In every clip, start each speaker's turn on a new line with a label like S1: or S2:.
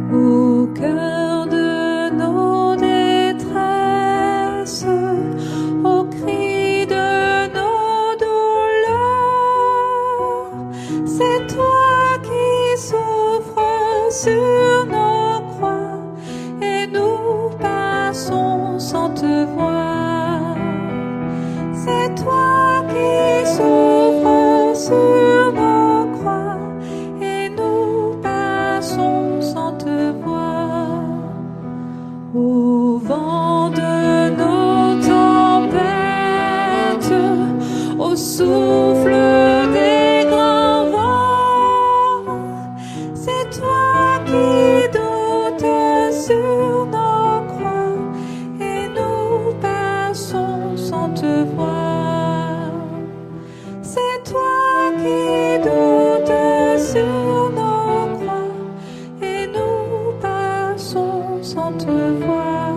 S1: Au cœur de nos détresses, au cri de nos douleurs, c'est toi qui souffres sur nos croix et nous passons sans te voir. C'est toi qui souffres sur nos croix et nous passons sans te voir. Au vent de nos tempêtes, au souffle des grands vents, c'est toi qui doutes sur nos croix et nous passons sans te voir. C'est toi qui doutes sur nos croix et nous passons sans te voir.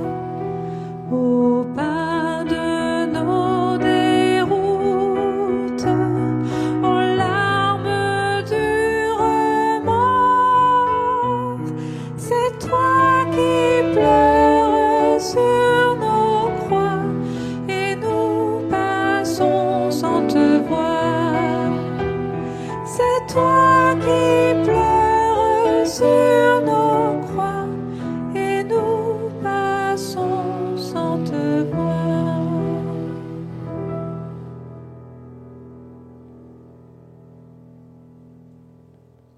S1: Au pas de nos déroutes, aux larmes du remords, c'est toi qui pleures sur nos croix et nous passons sans te voir. C'est toi qui pleures sur